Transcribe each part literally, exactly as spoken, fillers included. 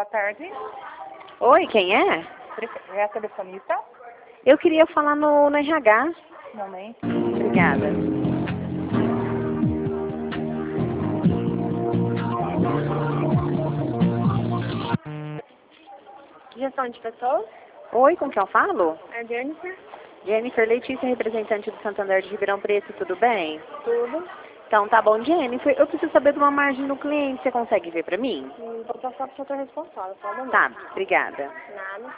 boa tarde. Oi, quem é? É a telefonista? Eu queria falar no, no R H. Um momento. Obrigada. Gestão de pessoas? Oi, com quem eu falo? É Jennifer? Jennifer Letícia, representante do Santander de Ribeirão Preto, tudo bem? Tudo. Então tá bom, Jennifer. Eu preciso saber de uma margem do cliente, você consegue ver pra mim? Hum, Vou passar para o setor responsável, só um momento. Tá, obrigada. Nada.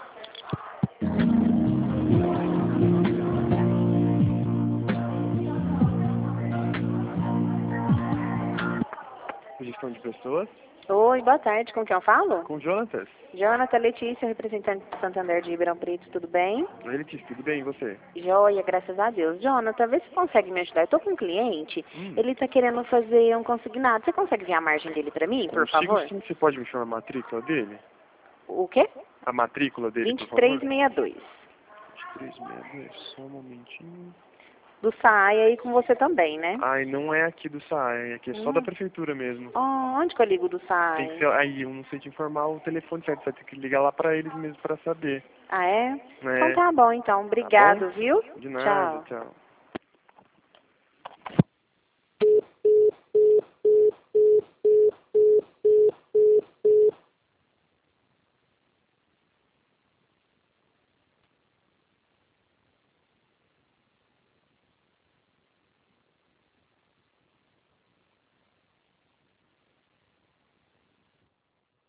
Gestão de pessoas, Oi, boa tarde, com quem eu falo? com Jonatas. Jonathan Letícia, representante do Santander de Ribeirão Preto, tudo bem? Oi, Letícia, tudo bem, e você? Joia, graças a Deus. Jonathan, vê se consegue me ajudar. Eu tô com um cliente, Hum. ele tá querendo fazer um consignado. Você consegue ver a margem dele pra mim, por Consigo favor? sim, você pode me chamar a matrícula dele? O quê? A matrícula dele, vinte por e favor? três sessenta e dois. vinte e três sessenta e dois, só um momentinho. Do S A I aí com você também, né? Ai, não é aqui do S A E, aqui é só Hum. da prefeitura mesmo. Oh, onde que eu ligo do S A I? Tem que ser, aí eu não sei te informar o telefone certo, você vai ter que ligar lá pra eles mesmo pra saber. Ah, é? É. Então tá bom, então. Obrigado, Tá bom? viu? De nada, Tchau. tchau.